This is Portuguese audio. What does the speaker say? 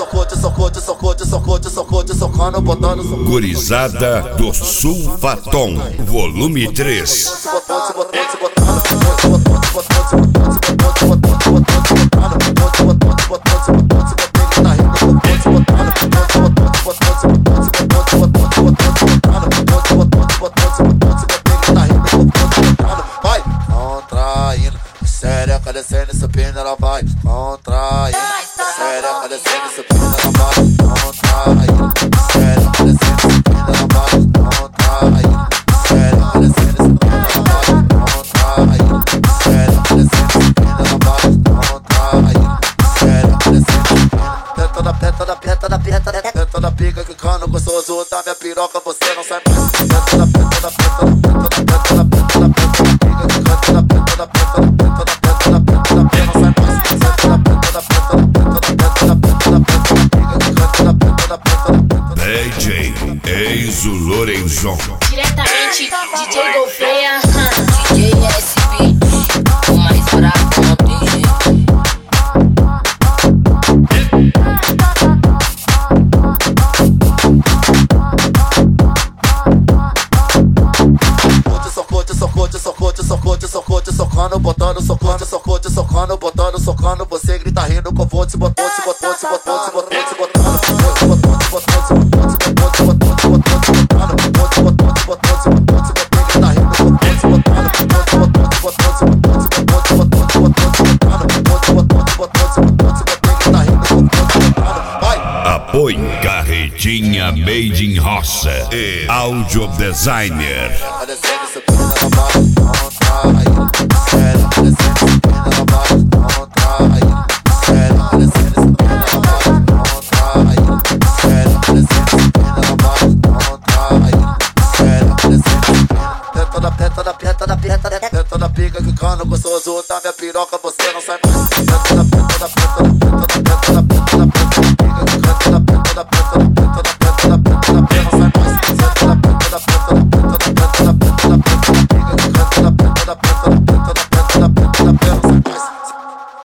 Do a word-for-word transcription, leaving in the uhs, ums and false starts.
socote, socote, socote, socote, socote, socando, botando socote. Gurizada do Sulfatom, volume três. Vai contraindo, xereca descendo, subindo, ela vai contraindo, xereca descendo, subindo, ela vai contraindo, xereca descendo, subindo, ela vai contraindo, xereca descendo, subindo, ela vai contraindo, xereca descendo, subindo, ela vai contraindo, xereca descendo, subindo. Dentro da peta da peta da peta da peta da pica que cano gostoso da minha piroca, você não sai mais. Dentro da peta da peta da peta da peta da peta da peta da pica que canta da peta da peta da peta da peta da peta da peta não sai mais. Dentro da peta da peta da peta da peta da peta da peta da pica que canta da peta da peta da peta. D J Enzo Lorenzon. Diretamente D J Gouveia, D J S B, o mais brabo não tem jeito. Socote, socote, socote, socote, socote, socando, botando, socando, socote, socando, botando, socando, você grita rindo com vote, botou, se botou, se botou, se botou, se botou, se botou, se botou, se botou, se botou, se botou, se botou, se botou, se botando, botou, se botou, se botou, se botou, se botou, grita rindo com vote, se botando, botou, se botou, se botou, se botou, se botou, se botou, se botou, se botando, botou, se botou, se botou, se botou, se botou, grita rindo com vote, se botando, vai. Apoio Carretinha Made in Roça e Audio Designer. Dentro da peta da peta da peta da peta da pica que cano gostoso da minha piroca, você não sai mais. Dentro da peta da peta da peta da peta da peta da peta da pica que canta da peta da peta da peta da peta da peta da peta não sai mais. Dentro da peta da peta da